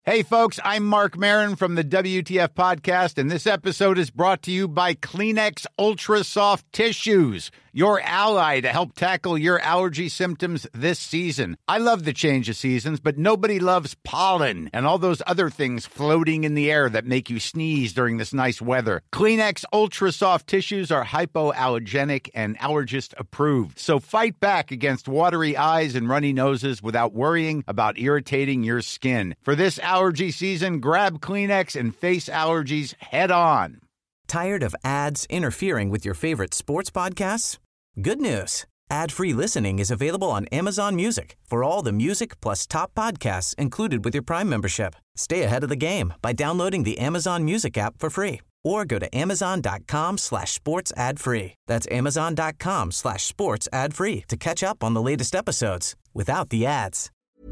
Hey folks, I'm Mark Maron from the WTF Podcast, and this episode is brought to you by Kleenex Ultra Soft Tissues, your ally to help tackle your allergy symptoms this season. I love the change of seasons, but nobody loves pollen and all those other things floating in the air that make you sneeze during this nice weather. Kleenex Ultra Soft Tissues are hypoallergenic and allergist approved, so fight back against watery eyes and runny noses without worrying about irritating your skin. For this allergy season, grab Kleenex and face allergies head on. Tired of ads interfering with your favorite sports podcasts? Good news. Ad-free listening is available on Amazon Music for all the music plus top podcasts included with your Prime membership. Stay ahead of the game by downloading the Amazon Music app for free or go to amazon.com/sports ad free. That's amazon.com/sports ad free to catch up on the latest episodes without the ads.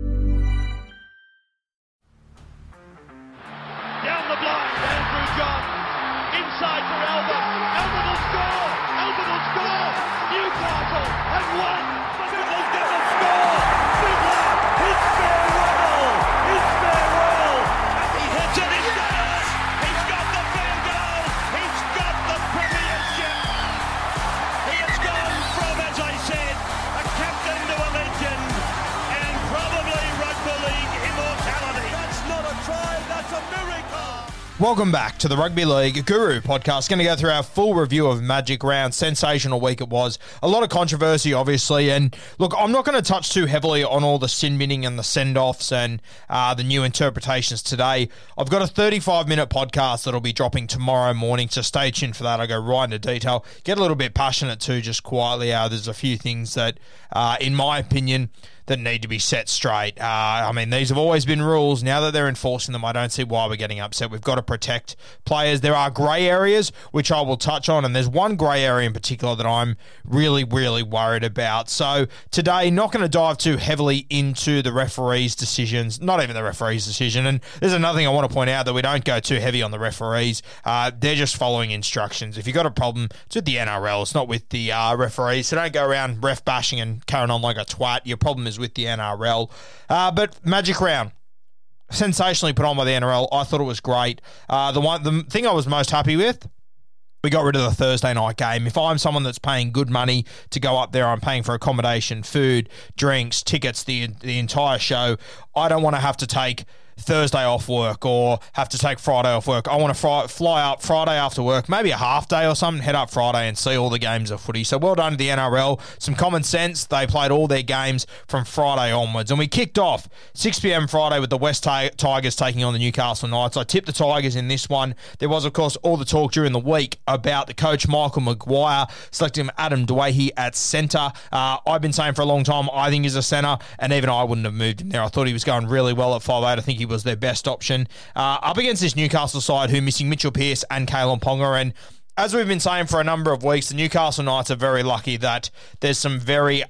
Down the blind, Andrew John. Inside for Albert. Albert will score. Albert will score. Newcastle have won. Fiddler's going to score. Fiddler, it's farewell. It's farewell. And he hits it. He's got it. He's got the field goal. He's got the premiership. He has gone from, as I said, a captain to a legend and probably rugby league immortality. That's not a try. That's a miracle. Welcome back to the Rugby League Guru podcast. Going to go through our full review of Magic Round. Sensational week it was. A lot of controversy, obviously. And look, I'm not going to touch too heavily on all the sin binning and the send-offs and the new interpretations today. I've got a 35-minute podcast that'll be dropping tomorrow morning, so stay tuned for that. I go right into detail. Get a little bit passionate too, just quietly. There's a few things that, in my opinion, that need to be set straight. I mean, these have always been rules. Now that they're enforcing them, I don't see why we're getting upset. We've got to protect players. There are grey areas, which I will touch on, and there's one grey area in particular that I'm really, really worried about. So today, not going to dive too heavily into the referees' decisions, not even the referees' decision. And there's another thing I want to point out, that we don't go too heavy on the referees. They're just following instructions. If you've got a problem, it's with the NRL. It's not with the referees. So don't go around ref bashing and carrying on like a twat. Your problem is with the NRL. But Magic Round, sensationally put on by the NRL. I thought it was great. The thing I was most happy with, we got rid of the Thursday night game. If I'm someone that's paying good money to go up there, I'm paying for accommodation, food, drinks, tickets, the entire show. I don't want to have to take Thursday off work or have to take Friday off work. I want to fly up Friday after work, maybe a half day or something, head up Friday and see all the games of footy. So well done to the NRL. Some common sense. They played all their games from Friday onwards. And we kicked off 6 p.m. Friday with the West Tigers taking on the Newcastle Knights. I tipped the Tigers in this one. There was, of course, all the talk during the week about the coach, Michael Maguire, selecting Adam Dwyer at centre. I've been saying for a long time, I think he's a centre, and even I wouldn't have moved him there. I thought he was going really well at 5'8". I think he was their best option. Up against this Newcastle side who are missing Mitchell Pearce and Kalen Ponga. And as we've been saying for a number of weeks, the Newcastle Knights are very lucky that there's some very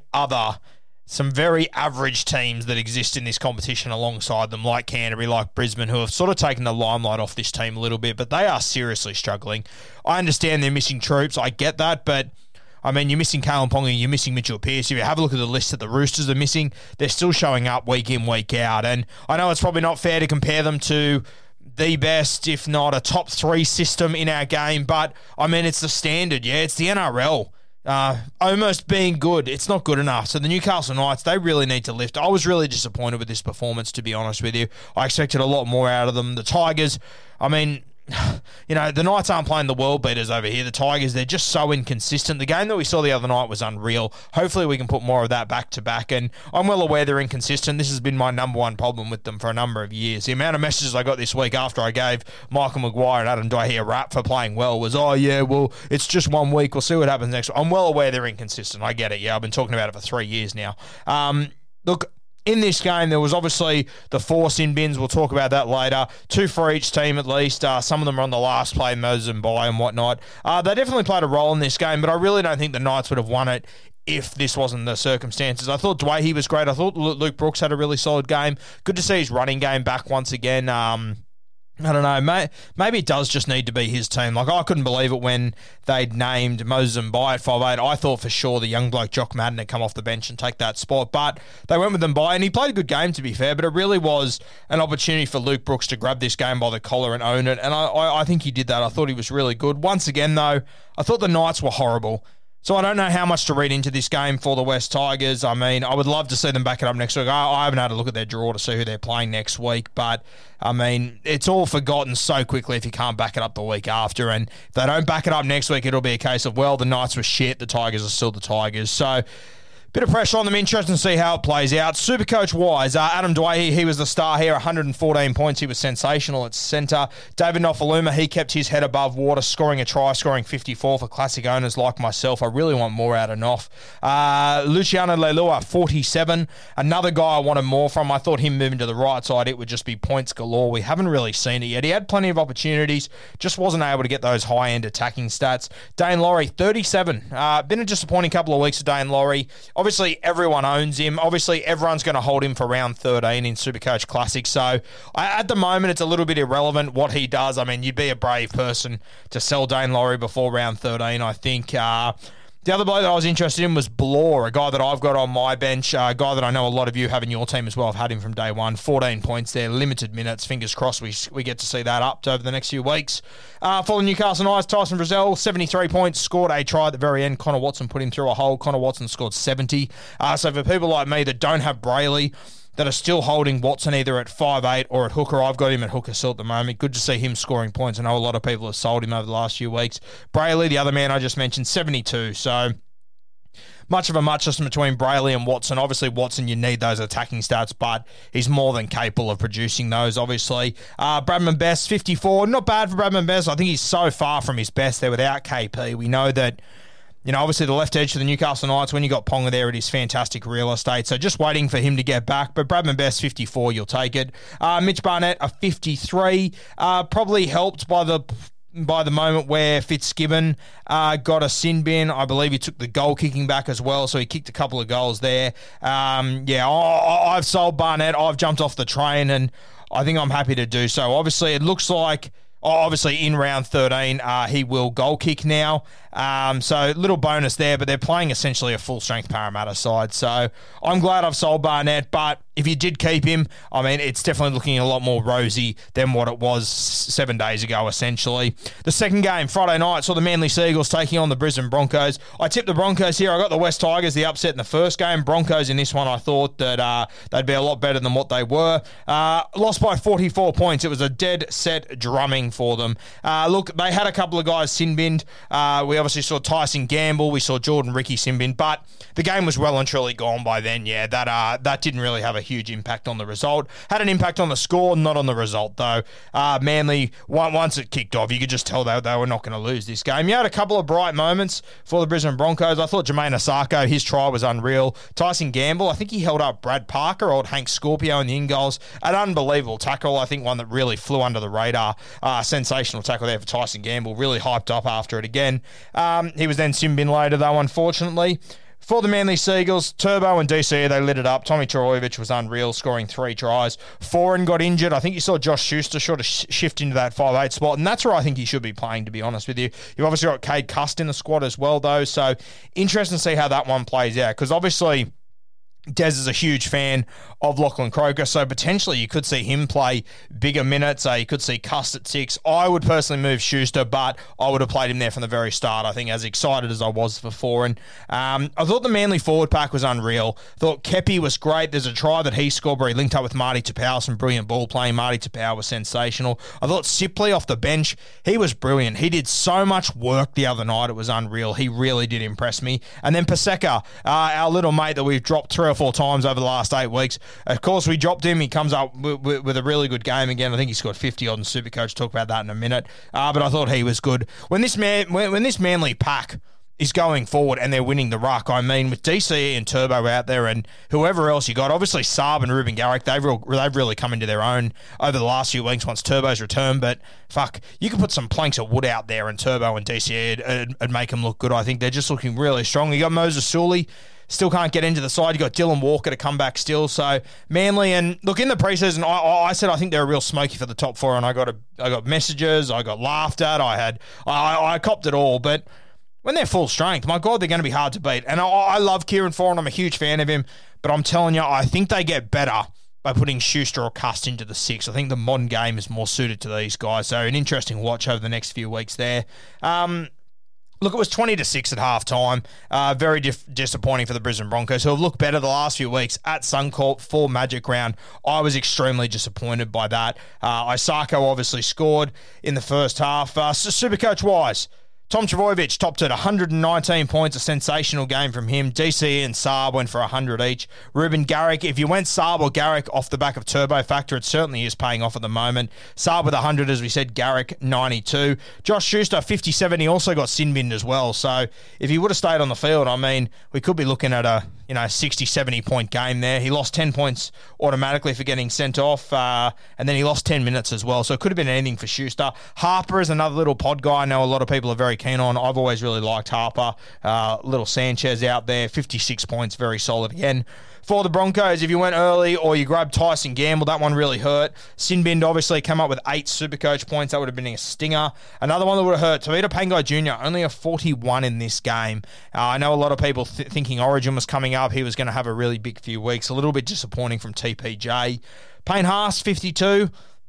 average teams that exist in this competition alongside them, like Canterbury, like Brisbane, who have sort of taken the limelight off this team a little bit, but they are seriously struggling. I understand they're missing troops. I get that, but I mean, you're missing Kalen Ponga, you're missing Mitchell Pearce. If you have a look at the list that the Roosters are missing, they're still showing up week in, week out. And I know it's probably not fair to compare them to the best, if not a top 3 system in our game, but I mean, it's the standard. Yeah, it's the NRL. Almost being good. It's not good enough. So the Newcastle Knights, they really need to lift. I was really disappointed with this performance, to be honest with you. I expected a lot more out of them. The Tigers, I mean, you know, the Knights aren't playing the world beaters over here. The Tigers, they're just so inconsistent. The game that we saw the other night was unreal. Hopefully we can put more of that back to back, and I'm well aware they're inconsistent. This has been my number one problem with them for a number of years. The amount of messages I got this week after I gave Michael Maguire and Adam Dwyer a rap for playing well was, oh yeah, well, it's just 1 week. We'll see what happens next week. I'm well aware they're inconsistent. I get it. Yeah, I've been talking about it for 3 years now. Look, in this game, there was obviously the 4 sin bins. We'll talk about that later. 2 for each team at least. Some of them are on the last play, Moses and Bye and whatnot. They definitely played a role in this game, but I really don't think the Knights would have won it if this wasn't the circumstances. I thought Dwyer was great. I thought Luke Brooks had a really solid game. Good to see his running game back once again. I don't know. Maybe it does just need to be his team. Like, I couldn't believe it when they'd named Moses Mbai at 5'8". I thought for sure the young bloke Jock Madden had come off the bench and take that spot, but they went with Mbai, and he played a good game, to be fair, but it really was an opportunity for Luke Brooks to grab this game by the collar and own it, and I think he did that. I thought he was really good. Once again, though, I thought the Knights were horrible. So I don't know how much to read into this game for the West Tigers. I mean, I would love to see them back it up next week. I haven't had a look at their draw to see who they're playing next week, but, I mean, it's all forgotten so quickly if you can't back it up the week after. And if they don't back it up next week, it'll be a case of, well, the Knights were shit, the Tigers are still the Tigers. So bit of pressure on them. Interesting to see how it plays out. Supercoach-wise, Adam Dwyer, he was the star here, 114 points. He was sensational at centre. David Nofaluma, he kept his head above water, scoring a try, scoring 54 for classic owners like myself. I really want more out of Nof. Luciano Leilua, 47. Another guy I wanted more from. I thought him moving to the right side, it would just be points galore. We haven't really seen it yet. He had plenty of opportunities, just wasn't able to get those high-end attacking stats. Dane Laurie, 37. Been a disappointing couple of weeks of Dane Laurie. Obviously, everyone owns him. Obviously, everyone's going to hold him for round 13 in Supercoach Classic. So, at the moment, it's a little bit irrelevant what he does. I mean, you'd be a brave person to sell Dane Laurie before round 13, I think. The other bloke that I was interested in was Blore, a guy that I've got on my bench, a guy that I know a lot of you have in your team as well. I've had him from day one. 14 points there, limited minutes. Fingers crossed we get to see that upped over the next few weeks. For the Newcastle Knights, Tyson Frizzell, 73 points, scored a try at the very end. Connor Watson put him through a hole. Connor Watson scored 70. So for people like me that don't have Brayley, that are still holding Watson either at 5'8" or at hooker. I've got him at hooker still at the moment. Good to see him scoring points. I know a lot of people have sold him over the last few weeks. Brayley, the other man I just mentioned, 72. So much of a muchness between Brayley and Watson. Obviously, Watson, you need those attacking stats, but he's more than capable of producing those, obviously. Bradman Best, 54. Not bad for Bradman Best. I think he's so far from his best there without KP. We know that, you know, obviously the left edge for the Newcastle Knights, when you got Ponga there, it is fantastic real estate. So just waiting for him to get back. But Bradman Best, 54, you'll take it. Mitch Barnett, a 53. Probably helped by the moment where Fitzgibbon got a sin bin. I believe he took the goal kicking back as well, so he kicked a couple of goals there. I've sold Barnett. I've jumped off the train, and I think I'm happy to do so. Obviously, it looks like, obviously in round 13, he will goal kick now. So little bonus there, but they're playing essentially a full-strength Parramatta side. So I'm glad I've sold Barnett, but if you did keep him, I mean, it's definitely looking a lot more rosy than what it was 7 days ago, essentially. The second game, Friday night, saw the Manly Seagulls taking on the Brisbane Broncos. I tipped the Broncos here. I got the West Tigers, the upset in the first game. Broncos in this one, I thought that they'd be a lot better than what they were. Lost by 44 points. It was a dead set drumming for them. Look, they had a couple of guys sin-binned. We obviously saw Tyson Gamble. We saw Jordan Ricky sin-binned, but the game was well and truly gone by then. Yeah, that didn't really have a huge impact on the result. Had an impact on the score, not on the result, though. Manly, once it kicked off, you could just tell they were not going to lose this game. You had a couple of bright moments for the Brisbane Broncos. I thought Jermaine Asako, his try was unreal. Tyson Gamble, I think he held up Brad Parker, old Hank Scorpio in the in-goals. An unbelievable tackle. I think one that really flew under the radar. Sensational tackle there for Tyson Gamble. Really hyped up after it again. He was then sin bin later, though, unfortunately. For the Manly Seagulls, Turbo and DCE, they lit it up. Tommy Trbojevic was unreal, scoring 3 tries. Foran got injured. I think you saw Josh Schuster sort of shift into that 5'8 spot, and that's where I think he should be playing, to be honest with you. You've obviously got Cade Cust in the squad as well, though, so interesting to see how that one plays out, because obviously Des is a huge fan of Lachlan Croker, so potentially you could see him play bigger minutes. You could see Cust at 6. I would personally move Schuster, but I would have played him there from the very start, I think, as excited as I was for Foran. I thought the Manly forward pack was unreal. Thought Kepi was great. There's a try that he scored where he linked up with Marty Tapau, some brilliant ball playing. Marty Tapau was sensational. I thought Sipley off the bench, he was brilliant. He did so much work the other night, it was unreal. He really did impress me. And then Paseka, our little mate that we've dropped 3 or 4 times over the last 8 weeks. Of course, we dropped him. He comes up with a really good game again. I think he scored 50 on Supercoach. Talk about that in a minute. But I thought he was good. When this Manly pack is going forward and they're winning the ruck, I mean, with DCE and Turbo out there and whoever else you got, obviously Saab and Ruben Garrick, they've really come into their own over the last few weeks once Turbo's returned. But fuck, you could put some planks of wood out there and Turbo and DCE and make them look good. I think they're just looking really strong. You got Moses Sully. still can't get into the side. You got Dylan Walker to come back still. So Manly, and look, in the preseason, I said I think they're a real smoky for the top four, and I got messages, I got laughed at, I copped it all, but when they're full strength, my God, they're going to be hard to beat. And I love Kieran Foran. I'm a huge fan of him. But I'm telling you, I think they get better by putting Schuster or Cust into the six. I think the modern game is more suited to these guys. So an interesting watch over the next few weeks there. Look, it was 20-6 at halftime. Very disappointing for the Brisbane Broncos, who have looked better the last few weeks at Suncorp for Magic Round. I was extremely disappointed by that. Isako obviously scored in the first half. Supercoach-wise, Tom Trbojevic topped at 119 points, a sensational game from him. DCE and Saab went for 100 each. Ruben Garrick, if you went Saab or Garrick off the back of Turbo Factor, it certainly is paying off at the moment. Saab with 100, as we said, Garrick 92. Josh Schuster 57, he also got sin binned as well. So if he would have stayed on the field, I mean, we could be looking at a 60, 70 point game there. He lost 10 points automatically for getting sent off, and then he lost 10 minutes as well. So it could have been anything for Schuster. Harper is another little pod guy I know a lot of people are very keen on. I've always really liked Harper. Little Sanchez out there, 56 points, very solid again. For the Broncos, if you went early or you grabbed Tyson Gamble, that one really hurt. Sinbind obviously came up with 8 Supercoach points. That would have been a stinger. Another one that would have hurt, Tavita Pangai Jr., only a 41 in this game. I know a lot of people thinking Origin was coming up. He was going to have a really big few weeks. A little bit disappointing from TPJ. Payne Haas, 52.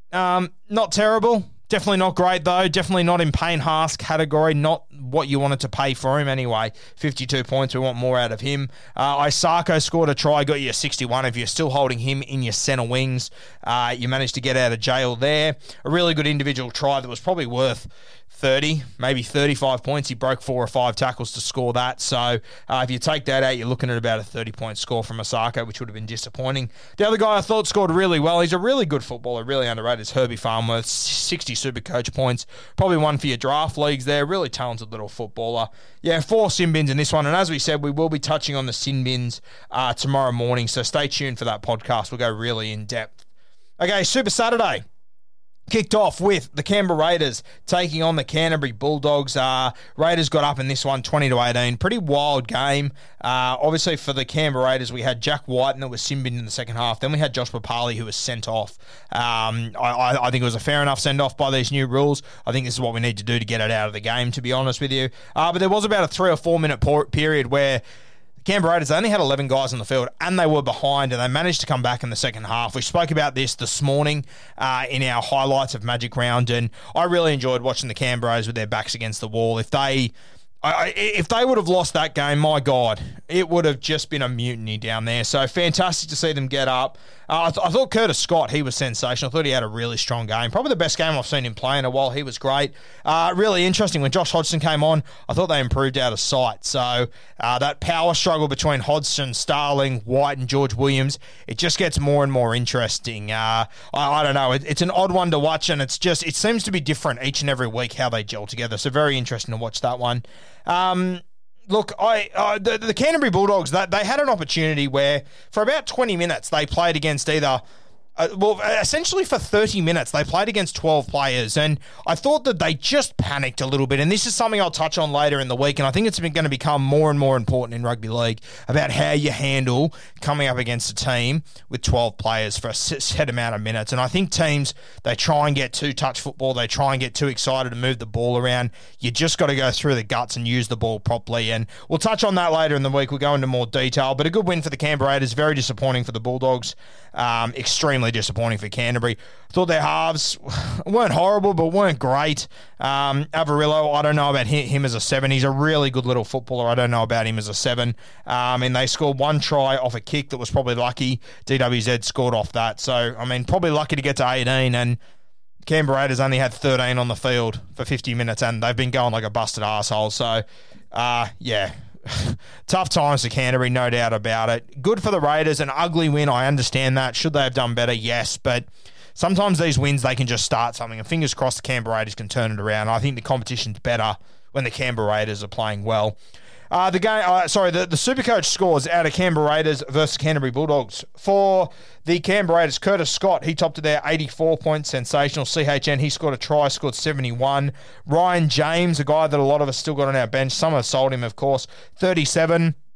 Not terrible. Definitely not great, though. Definitely not in Payne Haas category. Not what you wanted to pay for him anyway. 52 points. We want more out of him. Isako scored a try, got you a 61. If you're still holding him in your centre wings, you managed to get out of jail there. A really good individual try that was probably worth 30, maybe 35 points. He broke 4 or 5 tackles to score that. So if you take that out, you're looking at about a 30-point score from Osako, which would have been disappointing. The other guy I thought scored really well, he's a really good footballer, really underrated, is Herbie Farnworth, 60 Supercoach points. Probably one for your draft leagues there. Really talented little footballer. Yeah, 4 sin bins in this one. And as we said, we will be touching on the sin bins tomorrow morning. So stay tuned for that podcast. We'll go really in depth. Okay, Super Saturday. Kicked off with the Canberra Raiders taking on the Canterbury Bulldogs. Raiders got up in this one 20-18. Pretty wild game. Obviously, for the Canberra Raiders, we had Jack Whiten that was sin-binned in the second half. Then we had Josh Papali who was sent off. I think it was a fair enough send-off by these new rules. I think this is what we need to do to get it out of the game, to be honest with you. But there was about a 3 or 4 minute period where Canberra Raiders only had 11 guys on the field and they were behind and they managed to come back in the second half. We spoke about this morning in our highlights of Magic Round, and I really enjoyed watching the Canberra Raiders with their backs against the wall. If they would have lost that game, my God, it would have just been a mutiny down there. So fantastic to see them get up. I thought Curtis Scott, he was sensational. I thought he had a really strong game. Probably the best game I've seen him play in a while. He was great. Really interesting. When Josh Hodgson came on, I thought they improved out of sight. So that power struggle between Hodgson, Starling, White and George Williams, it just gets more and more interesting. I don't know. It's an odd one to watch, and it seems to be different each and every week how they gel together. So very interesting to watch that one. Look, the Canterbury Bulldogs, they had an opportunity where for about 20 minutes they played against either... essentially for 30 minutes, they played against 12 players, and I thought that they just panicked a little bit, and this is something I'll touch on later in the week, and I think it's going to become more and more important in rugby league about how you handle coming up against a team with 12 players for a set amount of minutes. And I think teams, they try and get too touch football, they try and get too excited to move the ball around. You just got to go through the guts and use the ball properly, and we'll touch on that later in the week. We'll go into more detail, but a good win for the Canberra Raiders, very disappointing for the Bulldogs. Extremely disappointing for Canterbury. Thought their halves weren't horrible, but weren't great. Avarillo, I don't know about him as a 7. He's a really good little footballer. I don't know about him as a 7. And they scored 1 try off a kick that was probably lucky. DWZ scored off that. So, I mean, probably lucky to get to 18. And Canberra Raiders only had 13 on the field for 50 minutes, and they've been going like a busted arsehole. So, yeah. Tough times for Canterbury, no doubt about it. Good for the Raiders, an ugly win, I understand that. Should they have done better? Yes, but sometimes these wins, they can just start something, and fingers crossed the Canberra Raiders can turn it around. I think the competition's better when the Canberra Raiders are playing well. The Supercoach scores out of Canberra Raiders versus Canterbury Bulldogs. For the Canberra Raiders, Curtis Scott, he topped it there, 84 points, sensational. CHN, he scored a try, scored 71. Ryan James, a guy that a lot of us still got on our bench. Some have sold him, of course, 37.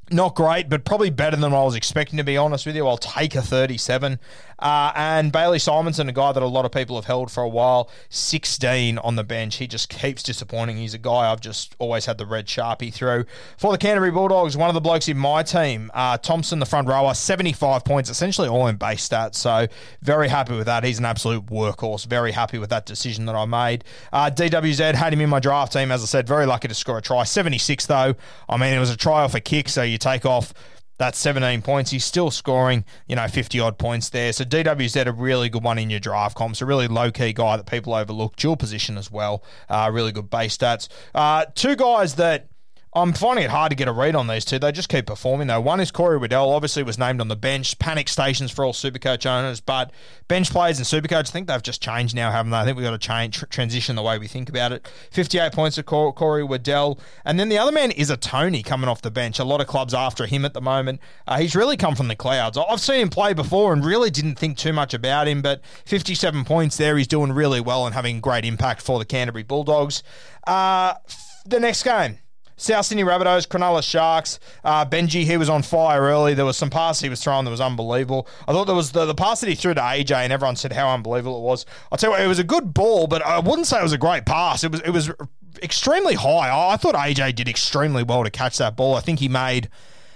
Not great, but probably better than I was expecting, to be honest with you. I'll take a 37. And Bailey Simonson, a guy that a lot of people have held for a while, 16 on the bench. He just keeps disappointing. He's a guy I've just always had the red Sharpie through. For the Canterbury Bulldogs, one of the blokes in my team, Thompson, the front rower, 75 points, essentially all in base stats. So very happy with that. He's an absolute workhorse. Very happy with that decision that I made. DWZ had him in my draft team, as I said, very lucky to score a try. 76 though. I mean, it was a try off a kick, so you take off that's 17 points. He's still scoring, 50-odd points there. So DWZ, a really good one in your draft comps. A really low-key guy that people overlook. Dual position as well. Really good base stats. Two guys that I'm finding it hard to get a read on these two. They just keep performing, though. One is Corey Waddell, obviously was named on the bench. Panic stations for all Supercoach owners, but bench players and Supercoach, I think they've just changed now, haven't they? I think we've got to transition the way we think about it. 58 points to Corey Waddell. And then the other man is a Tony coming off the bench. A lot of clubs after him at the moment. He's really come from the clouds. I've seen him play before and really didn't think too much about him, but 57 points there. He's doing really well and having great impact for the Canterbury Bulldogs. The next game. South Sydney Rabbitohs, Cronulla Sharks. Benji, he was on fire early. There was some pass he was throwing that was unbelievable. I thought there was the pass that he threw to AJ, and everyone said how unbelievable it was. I'll tell you what, it was a good ball, but I wouldn't say it was a great pass. It was extremely high. I thought AJ did extremely well to catch that ball. I think he made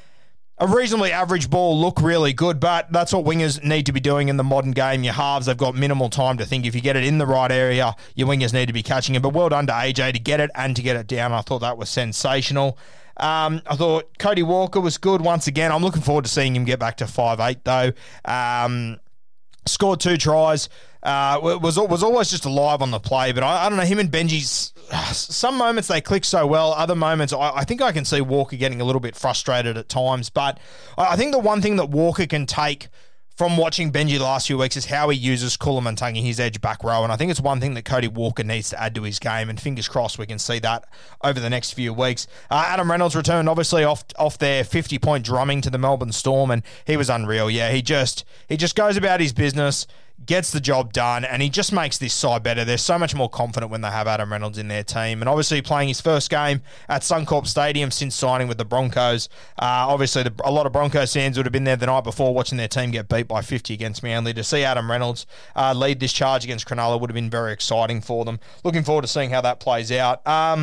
a reasonably average ball look really good, but that's what wingers need to be doing in the modern game. Your halves, they've got minimal time to think. If you get it in the right area, your wingers need to be catching it. But well done to AJ to get it and to get it down. I thought that was sensational. I thought Cody Walker was good once again. I'm looking forward to seeing him get back to 5'8", though. Scored 2 tries. Was always just alive on the play, but I don't know, him and Benji's, some moments they click so well, other moments I think I can see Walker getting a little bit frustrated at times, but I think the one thing that Walker can take from watching Benji the last few weeks is how he uses Kulamantangi, his edge back row, and I think it's one thing that Cody Walker needs to add to his game, and fingers crossed we can see that over the next few weeks. Adam Reynolds returned, obviously, off their 50-point drumming to the Melbourne Storm, and he was unreal. Yeah, he just goes about his business, gets the job done, and he just makes this side better. They're so much more confident when they have Adam Reynolds in their team. And obviously playing his first game at Suncorp Stadium since signing with the Broncos. Obviously, a lot of Broncos fans would have been there the night before watching their team get beat by 50 against Manly. To see Adam Reynolds lead this charge against Cronulla would have been very exciting for them. Looking forward to seeing how that plays out.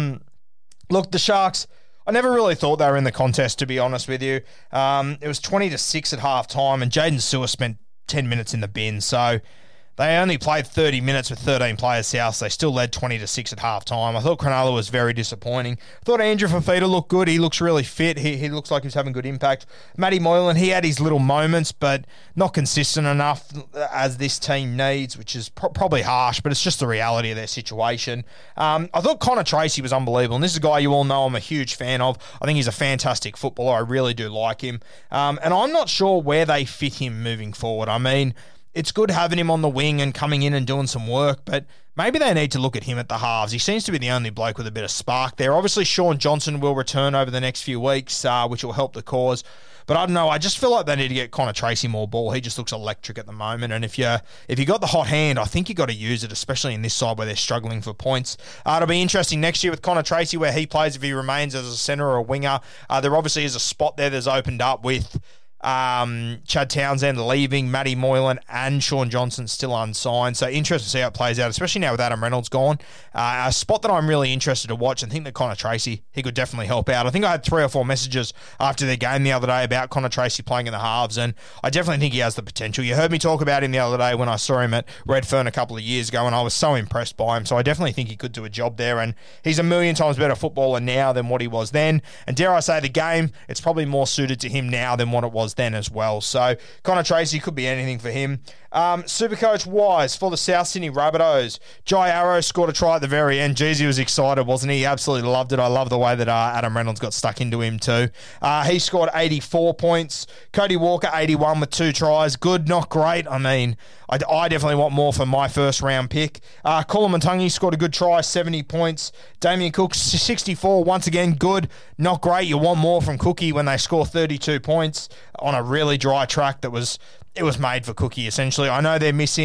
Look, the Sharks, I never really thought they were in the contest, to be honest with you. It was 20-6 at halftime, and Jaden Sewer spent 10 minutes in the bin, so they only played 30 minutes with 13 players south. They still led 20-6 at halftime. I thought Cronulla was very disappointing. I thought Andrew Fafita looked good. He looks really fit. He looks like he's having good impact. Matty Moylan, he had his little moments, but not consistent enough as this team needs, which is probably harsh, but it's just the reality of their situation. I thought Connor Tracy was unbelievable, and this is a guy you all know I'm a huge fan of. I think he's a fantastic footballer. I really do like him. And I'm not sure where they fit him moving forward. I mean, it's good having him on the wing and coming in and doing some work, but maybe they need to look at him at the halves. He seems to be the only bloke with a bit of spark there. Obviously, Sean Johnson will return over the next few weeks, which will help the cause. But I don't know. I just feel like they need to get Connor Tracy more ball. He just looks electric at the moment. And if you got the hot hand, I think you got to use it, especially in this side where they're struggling for points. It'll be interesting next year with Connor Tracy where he plays if he remains as a centre or a winger. There obviously is a spot there that's opened up with Chad Townsend leaving, Matty Moylan and Sean Johnson still unsigned. So interesting to see how it plays out, especially now with Adam Reynolds gone. A spot that I'm really interested to watch and think that Connor Tracy, he could definitely help out. I think I had 3 or 4 messages after their game the other day about Connor Tracy playing in the halves, and I definitely think he has the potential. You heard me talk about him the other day when I saw him at Redfern a couple of years ago, and I was so impressed by him. So I definitely think he could do a job there, and he's a million times better footballer now than what he was then. And dare I say, the game, it's probably more suited to him now than what it was then as well. So Connor Tracy could be anything for him. Supercoach wise for the South Sydney Rabbitohs, Jai Arrow scored a try at the very end. Jeez, he was excited, wasn't he? He absolutely loved it. I love the way that Adam Reynolds got stuck into him too. He scored 84 points. Cody Walker 81 with 2 tries. Good, not great. I mean, I definitely want more for my first round pick. Kulamantangi scored a good try, 70 points. Damien Cook 64, once again good, not great. You want more from Cookie when they score 32 points on a really dry track that was made for Cookie, essentially. I know they're missing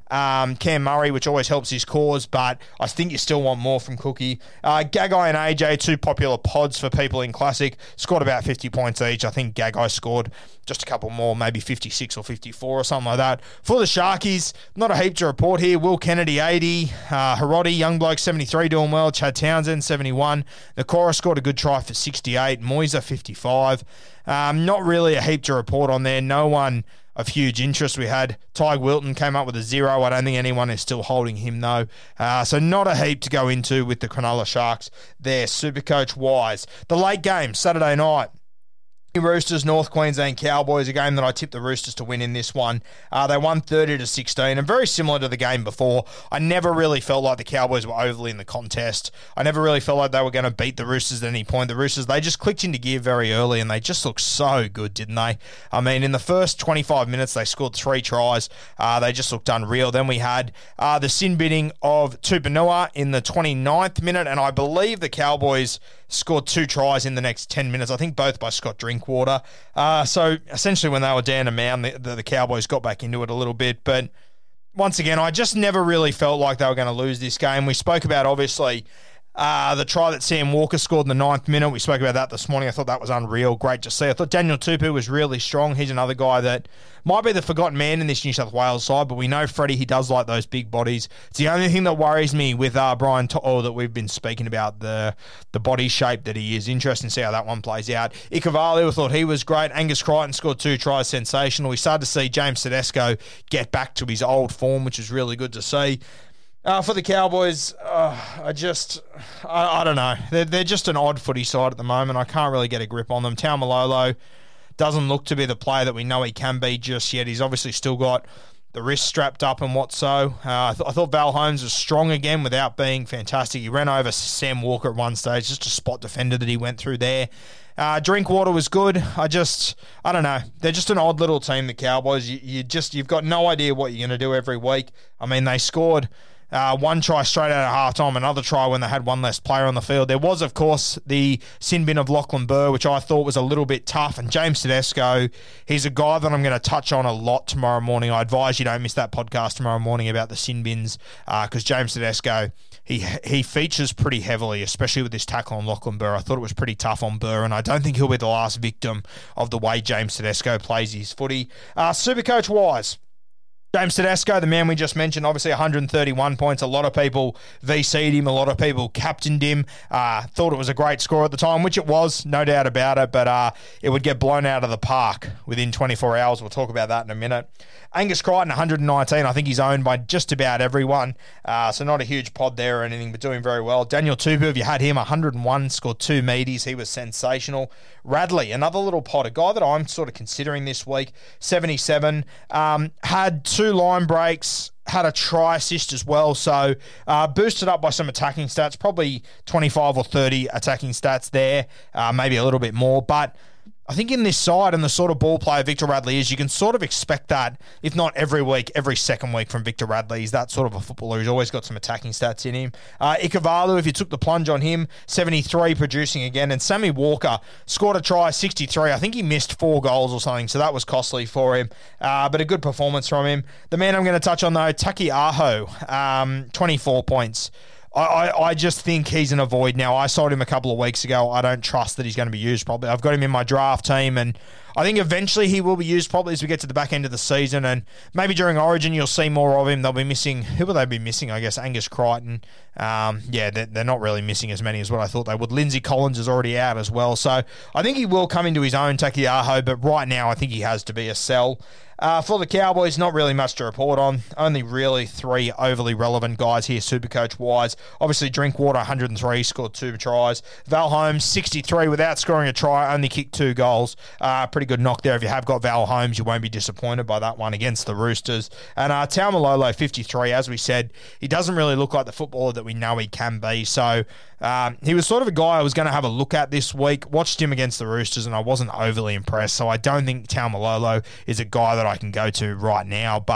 Cam Murray, which always helps his cause, but I think you still want more from Cookie. Gagai and AJ, two popular pods for people in Classic, scored about 50 points each. I think Gagai scored just a couple more, maybe 56 or 54 or something like that. For the Sharkies, not a heap to report here. Will Kennedy, 80. Hiroti, young bloke, 73, doing well. Chad Townsend, 71. Nakora scored a good try for 68. Moisa, 55. Not really a heap to report on there. No one of huge interest. We had Ty Wilton came up with a 0. I don't think anyone is still holding him, though. So not a heap to go into with the Cronulla Sharks there, Supercoach wise. The late game, Saturday night. Roosters, North Queensland Cowboys, a game that I tipped the Roosters to win in this one. They won 30-16, and very similar to the game before. I never really felt like the Cowboys were overly in the contest. I never really felt like they were going to beat the Roosters at any point. The Roosters, they just clicked into gear very early, and they just looked so good, didn't they? I mean, in the first 25 minutes, they scored 3 tries. They just looked unreal. Then we had the sin binning of Tupanua in the 29th minute, and I believe the Cowboys scored 2 tries in the next 10 minutes, I think both by Scott Drinkwater. So essentially when they were down a mound, the Cowboys got back into it a little bit. But once again, I just never really felt like they were going to lose this game. We spoke about, obviously, the try that Sam Walker scored in the 9th minute. We spoke about that this morning. I thought that was unreal. Great to see. I thought Daniel Tupou was really strong. He's another guy that might be the forgotten man in this New South Wales side, but we know Freddie, he does like those big bodies. It's the only thing that worries me with Brian To'o that we've been speaking about, the body shape that he is. Interesting to see how that one plays out. Ikuvalu, I thought he was great. Angus Crichton scored 2 tries, sensational. We started to see James Tedesco get back to his old form, which is really good to see. For the Cowboys, I don't know. They're just an odd footy side at the moment. I can't really get a grip on them. Taumalolo doesn't look to be the player that we know he can be just yet. He's obviously still got the wrist strapped up and what so. I thought Val Holmes was strong again without being fantastic. He ran over Sam Walker at one stage, just a spot defender that he went through there. Drinkwater was good. I don't know. They're just an odd little team, the Cowboys. You've got no idea what you're going to do every week. I mean, they scored 1 try straight out of halftime, another try when they had one less player on the field. There was, of course, the sin bin of Lachlan Burr, which I thought was a little bit tough. And James Tedesco, he's a guy that I'm going to touch on a lot tomorrow morning. I advise you don't miss that podcast tomorrow morning about the sin bins, because James Tedesco, he features pretty heavily, especially with this tackle on Lachlan Burr. I thought it was pretty tough on Burr, and I don't think he'll be the last victim of the way James Tedesco plays his footy. Supercoach-wise, James Tedesco, the man we just mentioned, obviously 131 points. A lot of people VC'd him. A lot of people captained him. Thought it was a great score at the time, which it was, no doubt about it, but it would get blown out of the park within 24 hours. We'll talk about that in a minute. Angus Crichton, 119. I think he's owned by just about everyone, so not a huge pod there or anything, but doing very well. Daniel Tupou, if you had him, 101, scored 2 meaties. He was sensational. Radley, another little pod, a guy that I'm sort of considering this week, 77. Had 2 line breaks, had a try assist as well, so boosted up by some attacking stats, probably 25 or 30 attacking stats there, maybe a little bit more, but I think in this side and the sort of ball player Victor Radley is, you can sort of expect that, if not every week, every second week from Victor Radley. He's that sort of a footballer who's always got some attacking stats in him. Ikuvalu, if you took the plunge on him, 73, producing again. And Sammy Walker scored a try, 63. I think he missed 4 goals or something, so that was costly for him. But a good performance from him. The man I'm going to touch on, though, Taki Aho, 24 points. I just think he's an avoid now. I sold him a couple of weeks ago. I don't trust that he's going to be used probably. I've got him in my draft team, and I think eventually he will be used probably as we get to the back end of the season, and maybe during Origin you'll see more of him. They'll be missing, who will they be missing? I guess Angus Crichton. They're not really missing as many as what I thought they would. Lindsay Collins is already out as well, so I think he will come into his own, Taki Aho, but right now I think he has to be a sell. For the Cowboys, not really much to report on. Only really 3 overly relevant guys here, Supercoach-wise. Obviously, Drinkwater, 103, scored 2 tries. Val Holmes, 63, without scoring a try, only kicked 2 goals. Pretty good knock there. If you have got Val Holmes, you won't be disappointed by that one against the Roosters. And Taumalolo, 53, as we said, he doesn't really look like the footballer that we know he can be. So he was sort of a guy I was going to have a look at this week. Watched him against the Roosters, and I wasn't overly impressed. So I don't think Taumalolo is a guy that I can go to right now, but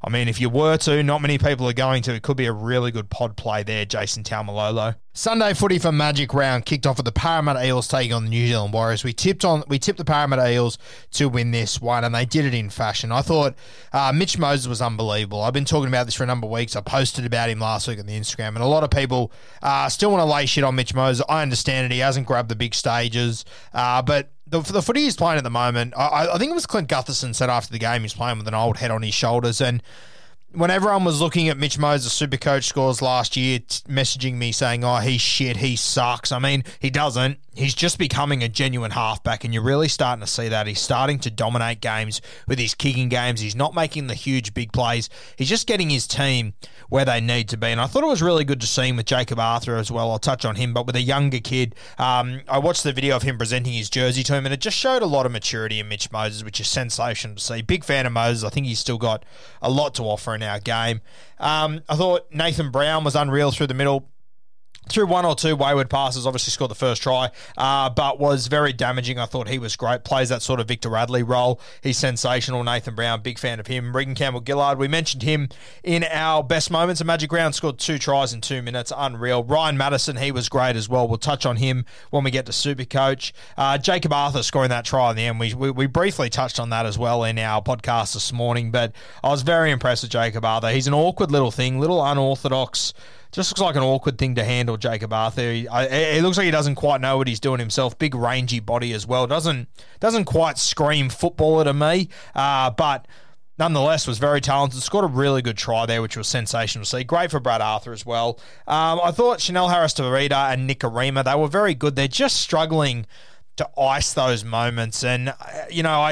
I mean, if you were to, not many people are going to. It could be a really good pod play there, Jason Taumalolo. Sunday footy for Magic Round kicked off with the Parramatta Eels taking on the New Zealand Warriors. We tipped the Parramatta Eels to win this one, and they did it in fashion. I thought Mitch Moses was unbelievable. I've been talking about this for a number of weeks. I posted about him last week on the Instagram, and a lot of people still want to lay shit on Mitch Moses. I understand it. He hasn't grabbed the big stages, but the footy he's playing at the moment, I think it was Clint Gutherson said after the game he's playing with an old head on his shoulders, and when everyone was looking at Mitch Moses' Supercoach scores last year, messaging me saying, oh, he's shit, he sucks. I mean, he doesn't. He's just becoming a genuine halfback, and you're really starting to see that. He's starting to dominate games with his kicking games. He's not making the huge, big plays. He's just getting his team where they need to be. And I thought it was really good to see him with Jacob Arthur as well. I'll touch on him, but with a younger kid. I watched the video of him presenting his jersey to him, and it just showed a lot of maturity in Mitch Moses, which is sensational to see. Big fan of Moses. I think he's still got a lot to offer in our game. I thought Nathan Brown was unreal through the middle. Threw one or two wayward passes, obviously scored the first try, but was very damaging. I thought he was great. Plays that sort of Victor Radley role. He's sensational. Nathan Brown, big fan of him. Regan Campbell-Gillard, we mentioned him in our best moments of Magic Round, scored 2 tries in 2 minutes. Unreal. Ryan Madison, he was great as well. We'll touch on him when we get to Supercoach. Jacob Arthur scoring that try in the end. We briefly touched on that as well in our podcast this morning, but I was very impressed with Jacob Arthur. He's an awkward little thing, little unorthodox. Just looks like an awkward thing to handle, Jacob Arthur. He looks like he doesn't quite know what he's doing himself. Big, rangy body as well. Doesn't quite scream footballer to me, but nonetheless was very talented. Scored a really good try there, which was sensational to see. Great for Brad Arthur as well. I thought Chanel Harris-Tavita and Nikorima, they were very good. They're just struggling to ice those moments. And, you know,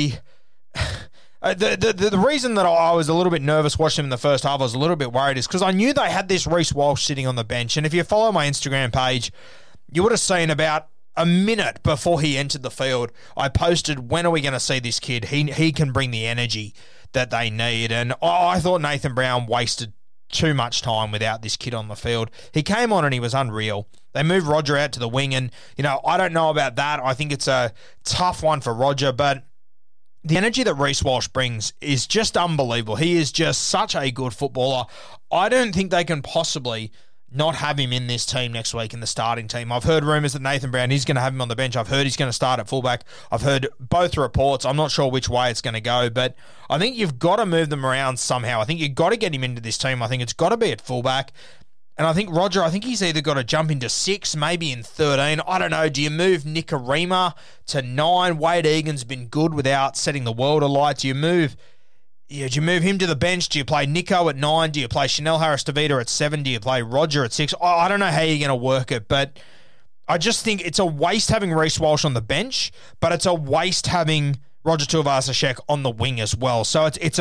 The reason that I was a little bit nervous watching him in the first half, I was a little bit worried, is because I knew they had this Reece Walsh sitting on the bench. And if you follow my Instagram page, you would have seen about a minute before he entered the field, I posted, when are we going to see this kid? He can bring the energy that they need. And I thought Nathan Brown wasted too much time without this kid on the field. He came on and he was unreal. They moved Roger out to the wing, and, you know, I don't know about that. I think it's a tough one for Roger, but the energy that Reece Walsh brings is just unbelievable. He is just such a good footballer. I don't think they can possibly not have him in this team next week in the starting team. I've heard rumours that Nathan Brown is going to have him on the bench. I've heard he's going to start at fullback. I've heard both reports. I'm not sure which way it's going to go, but I think you've got to move them around somehow. I think you've got to get him into this team. I think it's got to be at fullback. And I think Roger, he's either got to jump into 6, maybe in 13. I don't know. Do you move Nikorima to 9? Wade Egan's been good without setting the world alight. Do you move him to the bench? Do you play Nico at 9? Do you play Chanel Harris-Tavita at 7? Do you play Roger at 6? I don't know how you're going to work it, but I just think it's a waste having Reece Walsh on the bench, but it's a waste having Roger Tuivasa-Sheck on the wing as well. So it's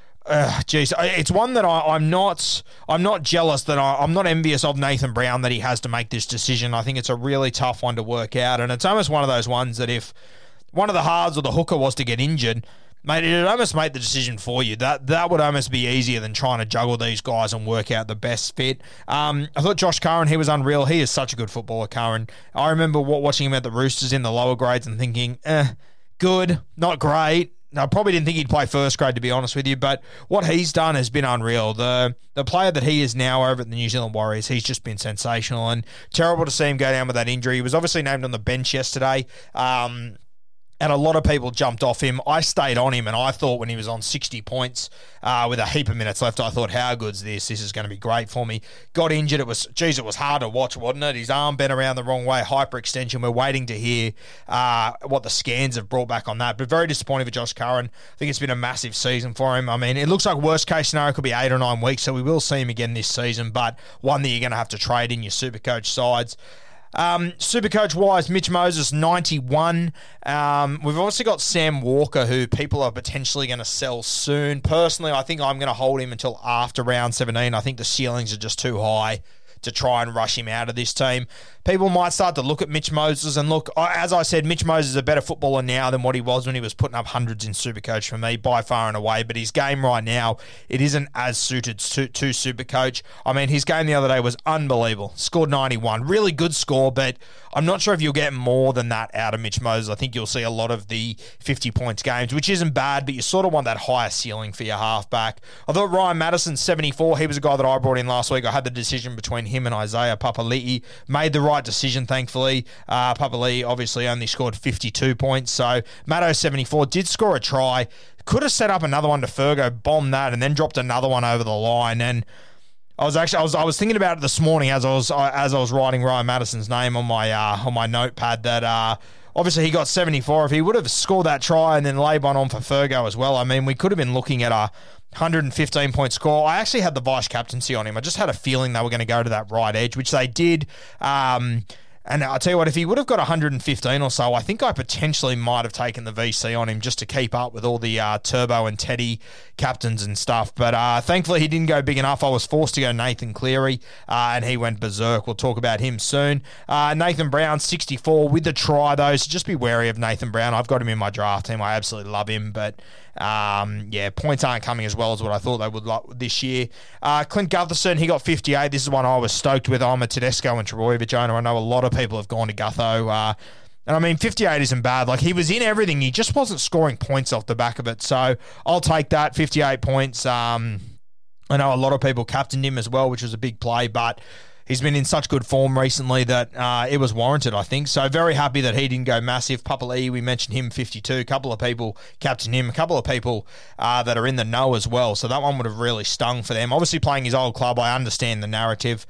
one that I'm not jealous, that I'm not envious of Nathan Brown that he has to make this decision. I think it's a really tough one to work out, and it's almost one of those ones that if one of the halves or the hooker was to get injured, mate, it would almost make the decision for you. That would almost be easier than trying to juggle these guys and work out the best fit. I thought Josh Curran, he was unreal. He is such a good footballer, Curran. I remember watching him at the Roosters in the lower grades and thinking, good, not great. I probably didn't think he'd play first grade, to be honest with you, but what he's done has been unreal. The player that he is now over at the New Zealand Warriors, he's just been sensational, and terrible to see him go down with that injury. He was obviously named on the bench yesterday, and a lot of people jumped off him. I stayed on him, and I thought when he was on 60 points with a heap of minutes left, I thought, how good's this? This is going to be great for me. Got injured. It was hard to watch, wasn't it? His arm bent around the wrong way, hyperextension. We're waiting to hear what the scans have brought back on that. But very disappointing for Josh Curran. I think it's been a massive season for him. I mean, it looks like worst case scenario could be 8 or 9 weeks, so we will see him again this season, but one that you're going to have to trade in your Supercoach sides. Supercoach-wise, Mitch Moses, 91. We've obviously got Sam Walker, who people are potentially going to sell soon. Personally, I think I'm going to hold him until after round 17. I think the ceilings are just too high to try and rush him out of this team. People might start to look at Mitch Moses, and look, as I said, Mitch Moses is a better footballer now than what he was when he was putting up hundreds in Supercoach for me, by far and away, but his game right now, it isn't as suited to Supercoach. I mean, his game the other day was unbelievable. Scored 91. Really good score, but I'm not sure if you'll get more than that out of Mitch Moses. I think you'll see a lot of the 50 points games, which isn't bad, but you sort of want that higher ceiling for your halfback. I thought Ryan Madison, 74, he was a guy that I brought in last week. I had the decision between him and Isaiah Papali'i. Made the right decision, thankfully. Papali'i obviously only scored 52 points, so Maddo, 74, did score a try. Could have set up another one to Fergo, bombed that, and then dropped another one over the line. And I was thinking about it this morning as I was writing Ryan Madison's name on my notepad that obviously he got 74. If he would have scored that try and then laid one on for Fergo as well, I mean, we could have been looking at a 115-point score. I actually had the vice captaincy on him. I just had a feeling they were going to go to that right edge, which they did. And I'll tell you what, if he would have got 115 or so, I think I potentially might have taken the VC on him just to keep up with all the Turbo and Teddy captains and stuff. But thankfully, he didn't go big enough. I was forced to go Nathan Cleary, and he went berserk. We'll talk about him soon. Nathan Brown, 64 with the try, though, so just be wary of Nathan Brown. I've got him in my draft team. I absolutely love him, but points aren't coming as well as what I thought they would this year. Clint Gutherson, he got 58. This is one I was stoked with. I'm a Tedesco and Trbojevic owner. I know a lot of people have gone to Gutho. And I mean, 58 isn't bad. Like, he was in everything. He just wasn't scoring points off the back of it. So I'll take that. 58 points. I know a lot of people captained him as well, which was a big play, but he's been in such good form recently that it was warranted, I think. So very happy that he didn't go massive. Papali'i, we mentioned him, 52. A couple of people captained him. A couple of people that are in the know as well. So that one would have really stung for them. Obviously playing his old club, I understand the narrative.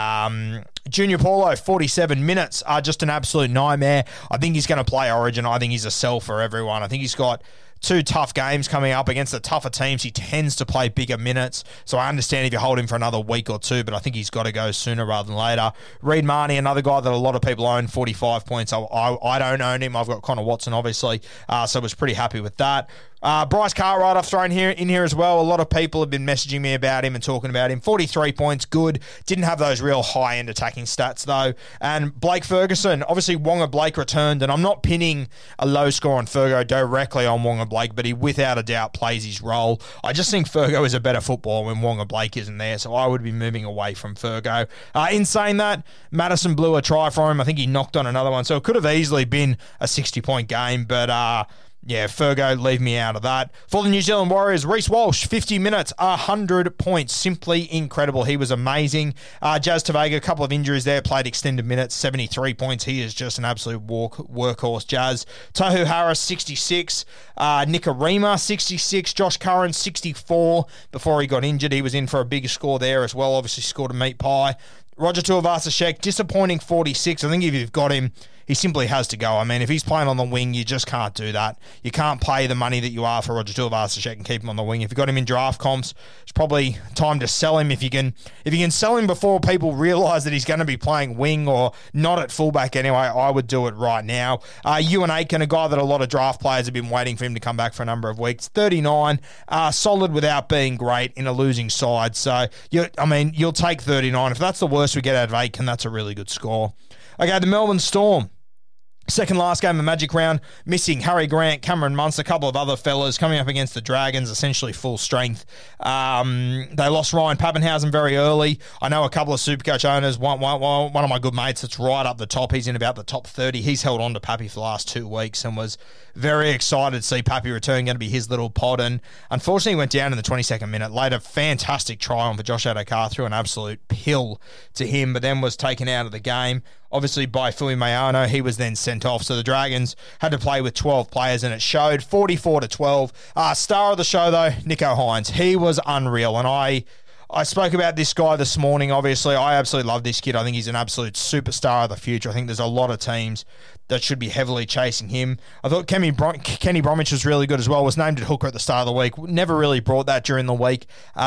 Junior Paulo, 47 minutes, just an absolute nightmare. I think he's going to play Origin. I think he's a sell for everyone. I think he's got 2 tough games coming up against the tougher teams. He tends to play bigger minutes, so I understand if you hold him for another week or 2, but I think he's got to go sooner rather than later. Reed Marnie, another guy that a lot of people own, 45 points. I don't own him. I've got Connor Watson, obviously, so I was pretty happy with that. Bryce Cartwright I've thrown in here as well. A lot of people have been messaging me about him and talking about him. 43 points, good. Didn't have those real high-end attacking stats, though. And Blake Ferguson, obviously Wonga Blake returned, and I'm not pinning a low score on Fergo directly on Wonga Blake, but he without a doubt plays his role. I just think Fergo is a better footballer when Wonga Blake isn't there, so I would be moving away from Fergo. In saying that, Madison blew a try for him. I think he knocked on another one, so it could have easily been a 60-point game, but Fergo, leave me out of that. For the New Zealand Warriors, Reece Walsh, 50 minutes, 100 points. Simply incredible. He was amazing. Jazz Tavega, a couple of injuries there, played extended minutes, 73 points. He is just an absolute workhorse, Jazz. Tohu Harris, 66. Nikarima, 66. Josh Curran, 64. Before he got injured, he was in for a bigger score there as well. Obviously scored a meat pie. Roger Tuivasa-Sheck, disappointing 46. I think if you've got him, he simply has to go. I mean, if he's playing on the wing, you just can't do that. You can't pay the money that you are for Roger Tuivasa-Sheck and keep him on the wing. If you've got him in draft comps, it's probably time to sell him. If you can sell him before people realise that he's going to be playing wing or not at fullback anyway, I would do it right now. Ewan Aitken, a guy that a lot of draft players have been waiting for him to come back for a number of weeks. 39, solid without being great in a losing side. So, you'll take 39. If that's the worst we get out of Aitken, that's a really good score. Okay, the Melbourne Storm. Second last game of Magic Round, missing Harry Grant, Cameron Munster, a couple of other fellas coming up against the Dragons, essentially full strength. They lost Ryan Pappenhausen very early. I know a couple of Supercoach owners. One of my good mates that's right up the top. He's in about the top 30. He's held on to Pappy for the last 2 weeks and was very excited to see Pappy return, going to be his little pod. And unfortunately, he went down in the 22nd minute. Laid a fantastic try on for Josh Adokar, threw an absolute pill to him, but then was taken out of the game. Obviously, by Fui Mayano, he was then sent off. So the Dragons had to play with 12 players, and it showed 44-12. Star of the show, though, Nicho Hynes. He was unreal, and I spoke about this guy this morning, obviously. I absolutely love this kid. I think he's an absolute superstar of the future. I think there's a lot of teams that should be heavily chasing him. I thought Kenny Bromwich was really good as well. Was named at hooker at the start of the week. Never really brought that during the week.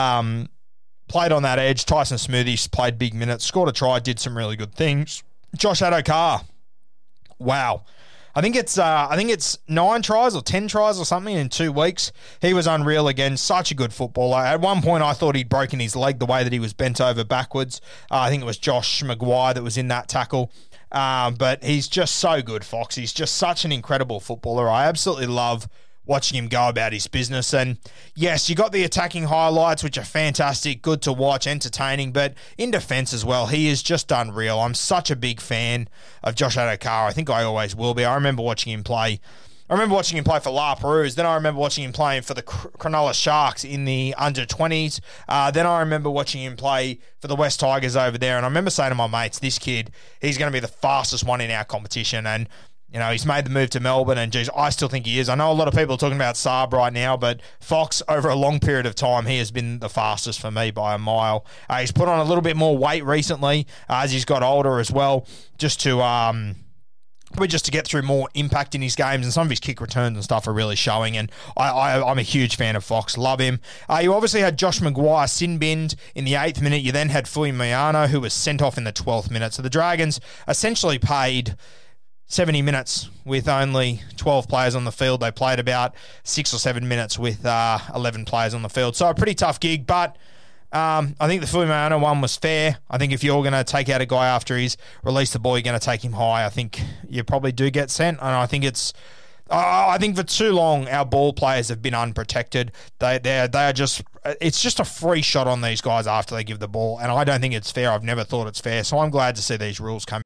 Played on that edge. Tyson Smoothies played big minutes. Scored a try. Did some really good things. Josh Adokar. Wow. I think it's 9 tries or 10 tries or something in 2 weeks. He was unreal again. Such a good footballer. At one point, I thought he'd broken his leg the way that he was bent over backwards. I think it was Josh Maguire that was in that tackle. But he's just so good, Fox. He's just such an incredible footballer. I absolutely love watching him go about his business. And yes, you got the attacking highlights, which are fantastic, good to watch, entertaining, but in defence as well, he is just unreal. I'm such a big fan of Josh Adokar. I think I always will be. I remember watching him play for La Perouse. Then I remember watching him playing for the Cronulla Sharks in the under-20s. Then I remember watching him play for the West Tigers over there. And I remember saying to my mates, this kid, he's going to be the fastest one in our competition. And he's made the move to Melbourne, and geez, I still think he is. I know a lot of people are talking about Saab right now, but Fox, over a long period of time, he has been the fastest for me by a mile. He's put on a little bit more weight recently as he's got older as well, just to get through more impact in his games, and some of his kick returns and stuff are really showing, and I'm a huge fan of Fox. Love him. You obviously had Josh Maguire sin-binned in the 8th minute. You then had Fuimayano, who was sent off in the 12th minute. So the Dragons essentially paid 70 minutes with only 12 players on the field. They played about 6 or 7 minutes with 11 players on the field. So a pretty tough gig, but I think the Fuimayano one was fair. I think if you're going to take out a guy after he's released the ball, you're going to take him high. I think you probably do get sent, and I think I think for too long our ball players have been unprotected. They are just, it's just a free shot on these guys after they give the ball, and I don't think it's fair. I've never thought it's fair, so I'm glad to see these rules come.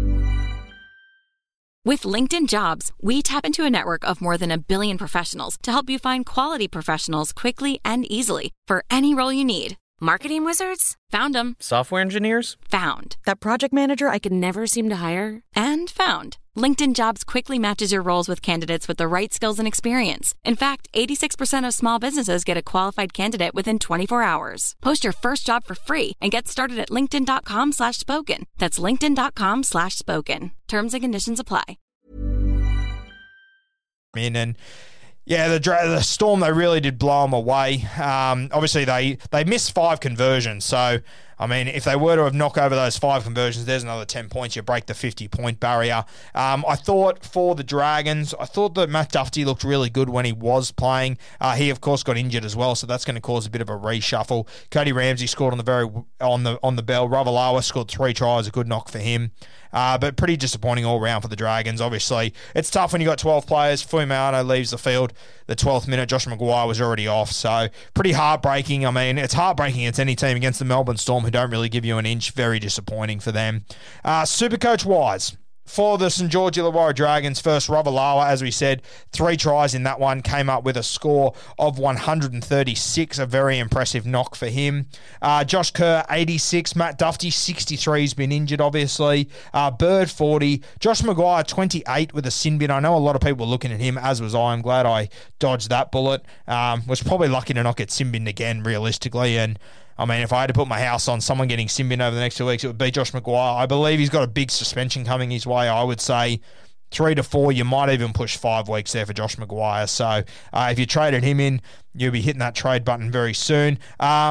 With LinkedIn Jobs, we tap into a network of more than 1 billion professionals to help you find quality professionals quickly and easily for any role you need. Marketing wizards? Found them. Software engineers? Found. That project manager I could never seem to hire? And found. LinkedIn Jobs quickly matches your roles with candidates with the right skills and experience. In fact, 86% of small businesses get a qualified candidate within 24 hours. Post your first job for free and get started at linkedin.com/spoken. That's linkedin.com/spoken. Terms and conditions apply. The Storm, they really did blow them away. Obviously, they missed 5 conversions. So, I mean, if they were to have knocked over those 5 conversions, there's another 10 points. You break the 50-point barrier. I thought for the Dragons, I thought that Matt Duffy looked really good when he was playing. He, of course, got injured as well, so that's going to cause a bit of a reshuffle. Cody Ramsey scored on the bell. Ravalawa scored 3 tries, a good knock for him. But pretty disappointing all round for the Dragons. Obviously, it's tough when you got 12 players. Fuimayano leaves the field the 12th minute. Josh Maguire was already off, so pretty heartbreaking. I mean, it's heartbreaking against any team, against the Melbourne Storm, who don't really give you an inch. Very disappointing for them. Supercoach-wise, for the St. George Illawarra Dragons, first Ravalawa, as we said, 3 tries in that one, came up with a score of 136, a very impressive knock for him. Josh Kerr, 86, Matt Duffy, 63, he's been injured, obviously. Bird, 40, Josh Maguire, 28 with a sin bin. I know a lot of people were looking at him, as was I. I'm glad I dodged that bullet. Was probably lucky to not get sin binned again, realistically, and I mean, if I had to put my house on someone getting sin-bin over the next 2 weeks, it would be Josh Maguire. I believe he's got a big suspension coming his way. I would say 3 to 4. You might even push 5 weeks there for Josh Maguire. So if you traded him in, you'll be hitting that trade button very soon.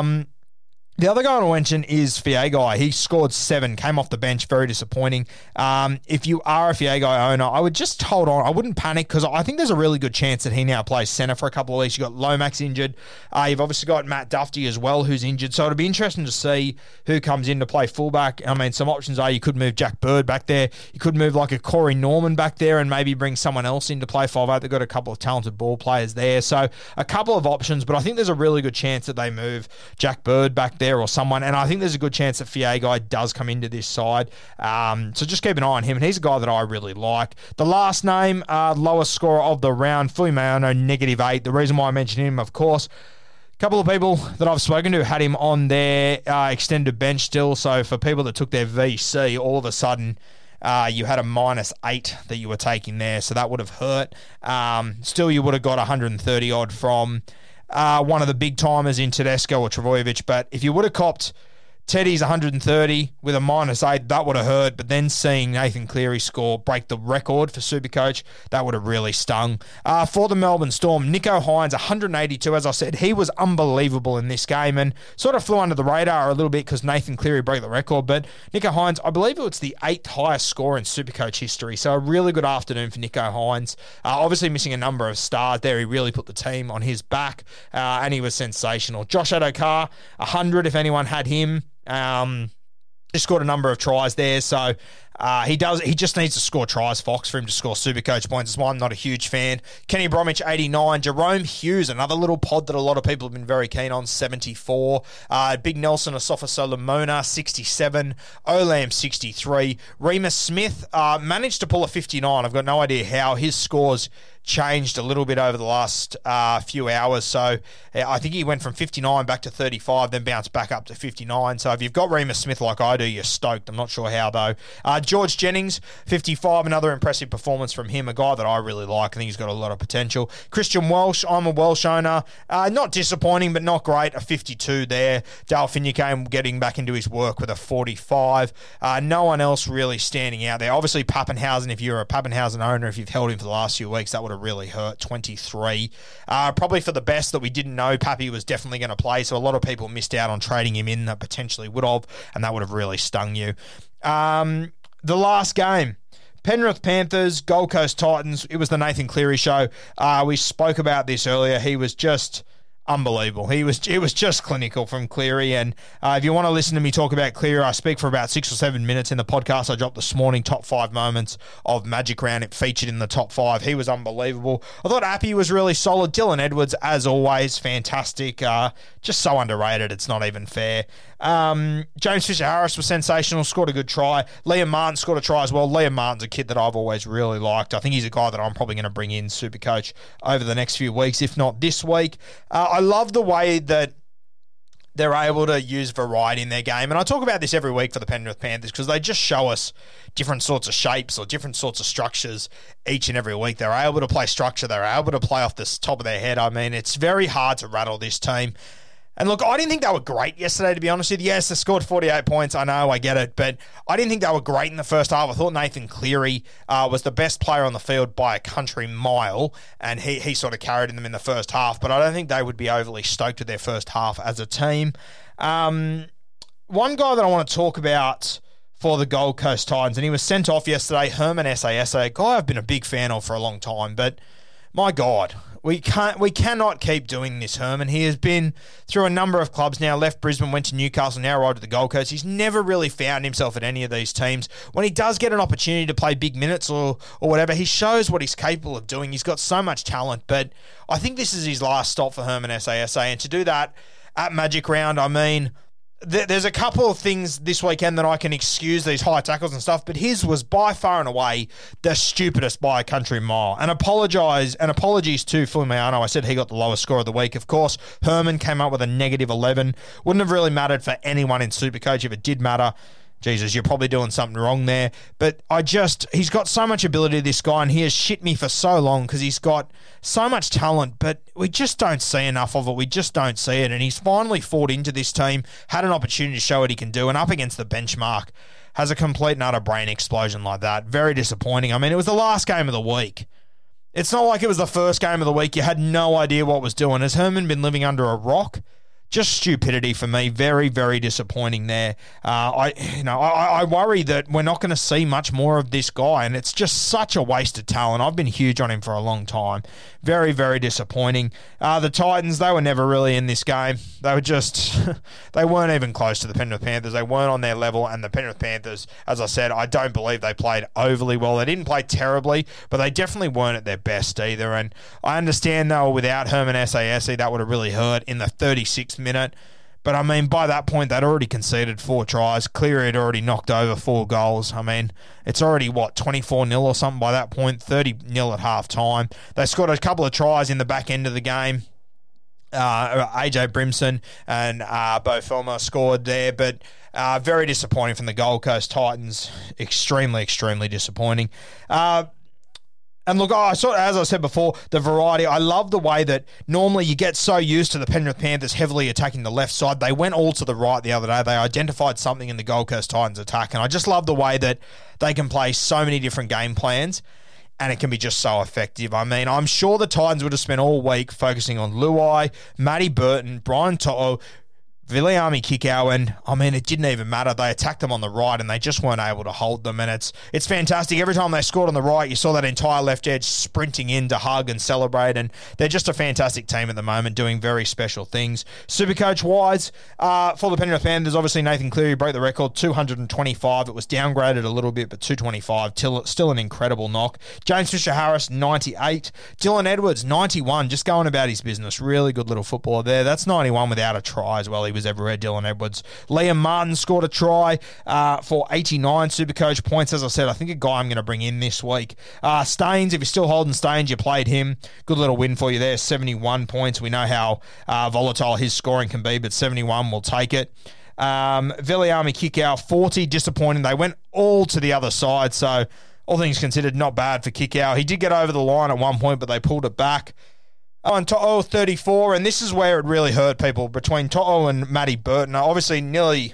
The other guy I want to mention is Fiagai. He scored 7, came off the bench, very disappointing. If you are a Fiagai owner, I would just hold on. I wouldn't panic because I think there's a really good chance that he now plays centre for a couple of weeks. You've got Lomax injured. You've obviously got Matt Duffy as well, who's injured. So it'll be interesting to see who comes in to play fullback. I mean, some options are you could move Jack Bird back there. You could move like a Corey Norman back there and maybe bring someone else in to play 5'8". They've got a couple of talented ball players there. So a couple of options, but I think there's a really good chance that they move Jack Bird back there or someone, and I think there's a good chance that Fiagai does come into this side. So just keep an eye on him, and he's a guy that I really like. The last name, lowest scorer of the round, Fuimayano, -8. The reason why I mentioned him, of course, a couple of people that I've spoken to had him on their extended bench still, so for people that took their VC, all of a sudden you had a -8 that you were taking there, so that would have hurt. Still, you would have got 130 odd from one of the big timers in Tedesco or Travojevic, but if you would have copped Teddy's 130 with a -8. That would have hurt, but then seeing Nathan Cleary break the record for Supercoach, that would have really stung. For the Melbourne Storm, Nicho Hynes, 182, as I said, he was unbelievable in this game and sort of flew under the radar a little bit because Nathan Cleary broke the record, but Nicho Hynes, I believe it was the 8th highest score in Supercoach history, so a really good afternoon for Nicho Hynes. Obviously missing a number of stars there. He really put the team on his back, and he was sensational. Josh Adokar, 100 if anyone had him. Just scored a number of tries there, so he just needs to score tries, Fox, for him to score Supercoach points. That's why I'm not a huge fan. Kenny Bromwich, 89. Jerome Hughes, another little pod that a lot of people have been very keen on, 74. Big Nelson Asafa Solomona, 67. Olam, 63. Remus Smith managed to pull a 59. I've got no idea how. His scores changed a little bit over the last few hours. So I think he went from 59 back to 35, then bounced back up to 59. So if you've got Remus Smith like I do, you're stoked. I'm not sure how, though. George Jennings, 55, another impressive performance from him, a guy that I really like. I think he's got a lot of potential. Christian Welsh, I'm a Welsh owner. Not disappointing, but not great. A 52 there. Dale Finucane getting back into his work with a 45. No one else really standing out there. Obviously, Pappenhausen, if you're a Pappenhausen owner, if you've held him for the last few weeks, that would have really hurt. 23. Probably for the best that we didn't know Pappy was definitely going to play, so a lot of people missed out on trading him in that potentially would have, and that would have really stung you. The last game, Penrith Panthers, Gold Coast Titans. It was the Nathan Cleary show. We spoke about this earlier. He was just unbelievable. It was just clinical from Cleary. And if you want to listen to me talk about Cleary, I speak for about 6 or 7 minutes in the podcast I dropped this morning, top 5 moments of Magic Round. It featured in the top 5. He was unbelievable. I thought Appy was really solid. Dylan Edwards, as always, fantastic. Just so underrated, it's not even fair. James Fisher-Harris was sensational, scored a good try. Liam Martin scored a try as well. Liam Martin's a kid that I've always really liked. I think he's a guy that I'm probably going to bring in Supercoach over the next few weeks, if not this week. I love the way that they're able to use variety in their game. And I talk about this every week for the Penrith Panthers because they just show us different sorts of shapes or different sorts of structures each and every week. They're able to play structure. They're able to play off the top of their head. I mean, it's very hard to rattle this team. And look, I didn't think they were great yesterday, to be honest with you. Yes, they scored 48 points. I know, I get it. But I didn't think they were great in the first half. I thought Nathan Cleary was the best player on the field by a country mile, and he sort of carried them in the first half. But I don't think they would be overly stoked with their first half as a team. One guy that I want to talk about for the Gold Coast Titans, and he was sent off yesterday, Herman Sasa, a guy I've been a big fan of for a long time. But my God, we cannot keep doing this, Herman. He has been through a number of clubs now, left Brisbane, went to Newcastle, now arrived at the Gold Coast. He's never really found himself at any of these teams. When he does get an opportunity to play big minutes or whatever, he shows what he's capable of doing. He's got so much talent, but I think this is his last stop for Herman Sasa, and to do that at Magic Round, I mean, there's a couple of things this weekend that I can excuse these high tackles and stuff, but his was by far and away the stupidest by a country mile. And apologies to Fumiano. I said he got the lowest score of the week. Of course, Herman came up with a -11. Wouldn't have really mattered for anyone in Supercoach. If it did matter, Jesus, you're probably doing something wrong there. But he's got so much ability, this guy, and he has shit me for so long because he's got so much talent, but we just don't see enough of it. We just don't see it. And he's finally fought into this team, had an opportunity to show what he can do, and up against the benchmark, has a complete and utter brain explosion like that. Very disappointing. I mean, it was the last game of the week. It's not like it was the first game of the week. You had no idea what was doing. Has Herman been living under a rock? Just stupidity for me. Very, very disappointing there. I worry that we're not going to see much more of this guy, and it's just such a waste of talent. I've been huge on him for a long time. Very, very disappointing. The Titans, they were never really in this game. They were just, they weren't even close to the Penrith Panthers. They weren't on their level, and the Penrith Panthers, as I said, I don't believe they played overly well. They didn't play terribly, but they definitely weren't at their best either. And I understand, though, without Herman Sasa, that would have really hurt in the 36th minute. But, I mean, by that point, they'd already conceded 4 tries. Cleary had already knocked over 4 goals. I mean, it's already, 24-0 or something by that point, 30-0 at half-time. They scored a couple of tries in the back end of the game. AJ Brimson and Bo Filmer scored there, but very disappointing from the Gold Coast Titans. Extremely, extremely disappointing. And look, as I said before, the variety, I love the way that normally you get so used to the Penrith Panthers heavily attacking the left side. They went all to the right the other day. They identified something in the Gold Coast Titans attack. And I just love the way that they can play so many different game plans and it can be just so effective. I mean, I'm sure the Titans would have spent all week focusing on Luai, Matty Burton, Brian To'o, Viliami Kikau, and I mean, it didn't even matter. They attacked them on the right and they just weren't able to hold them. And it's fantastic. Every time they scored on the right, you saw that entire left edge sprinting in to hug and celebrate. And they're just a fantastic team at the moment, doing very special things. Supercoach-wise, for the Penrith Panthers, obviously Nathan Cleary broke the record, 225. It was downgraded a little bit, but 225, still an incredible knock. James Fisher-Harris, 98. Dylan Edwards, 91, just going about his business. Really good little footballer there. That's 91 without a try as well. He was everywhere, Dylan Edwards. Liam Martin scored a try for 89 Supercoach points. As I said, I think a guy I'm going to bring in this week. Staines, if you're still holding Staines, you played him. Good little win for you there, 71 points. We know how volatile his scoring can be, but 71 will take it. Viliami Kikau, 40, disappointing. They went all to the other side, so all things considered, not bad for Kikau. He did get over the line at one point, but they pulled it back. On To'o, 34, and this is where it really hurt people, between To'o and Matty Burton. Obviously, nearly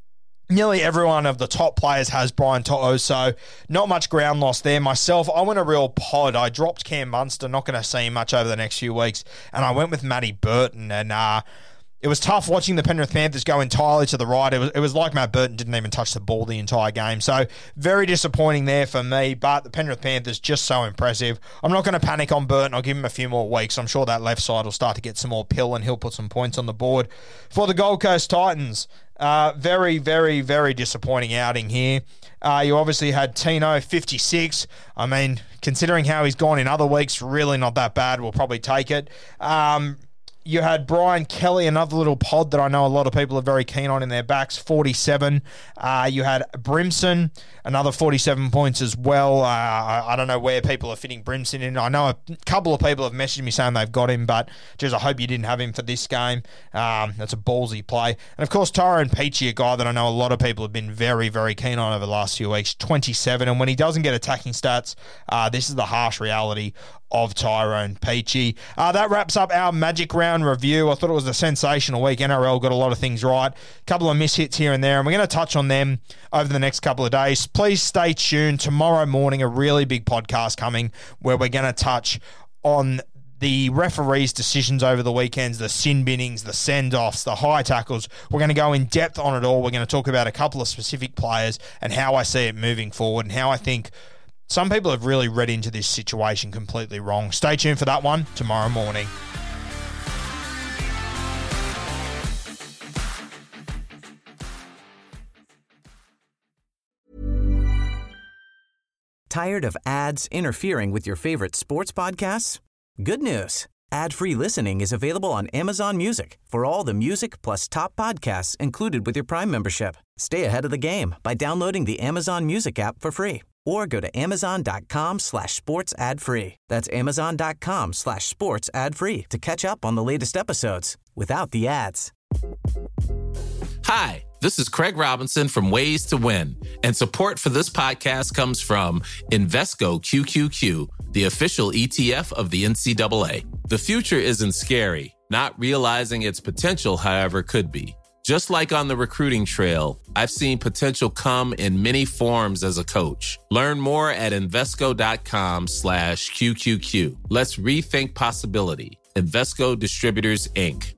every one of the top players has Brian To'o, so not much ground loss there. Myself, I went a real pod. I dropped Cam Munster, not going to see him much over the next few weeks, and I went with Matty Burton, and it was tough watching the Penrith Panthers go entirely to the right. It was like Matt Burton didn't even touch the ball the entire game. So very disappointing there for me, but the Penrith Panthers just so impressive. I'm not going to panic on Burton. I'll give him a few more weeks. I'm sure that left side will start to get some more pill and he'll put some points on the board. For the Gold Coast Titans, very, very, very disappointing outing here. You obviously had Tino, 56. I mean, considering how he's gone in other weeks, really not that bad. We'll probably take it. You had Brian Kelly, another little pod that I know a lot of people are very keen on in their backs, 47. You had Brimson, another 47 points as well. I don't know where people are fitting Brimson in. I know a couple of people have messaged me saying they've got him, but geez, I hope you didn't have him for this game. That's a ballsy play. And of course, Tyrone Peachey, a guy that I know a lot of people have been very, very keen on over the last few weeks, 27. And when he doesn't get attacking stats, this is the harsh reality of Tyrone Peachey. That wraps up our Magic Round review. I thought it was a sensational week. NRL got a lot of things right. A couple of mishits here and there, and we're going to touch on them over the next couple of days. Please stay tuned. Tomorrow morning, a really big podcast coming where we're going to touch on the referees' decisions over the weekends, the sin binnings, the send-offs, the high tackles. We're going to go in depth on it all. We're going to talk about a couple of specific players and how I see it moving forward and how I think some people have really read into this situation completely wrong. Stay tuned for that one tomorrow morning. Tired of ads interfering with your favorite sports podcasts? Good news. Ad-free listening is available on Amazon Music for all the music plus top podcasts included with your Prime membership. Stay ahead of the game by downloading the Amazon Music app for free or go to amazon.com/sports ad free. That's amazon.com/sports ad free to catch up on the latest episodes without the ads. Hi, this is Craig Robinson from Ways to Win, and support for this podcast comes from Invesco QQQ, the official ETF of the NCAA. The future isn't scary. Not realizing its potential, however, could be. Just like on the recruiting trail, I've seen potential come in many forms as a coach. Learn more at Invesco.com/QQQ. Let's rethink possibility. Invesco Distributors, Inc.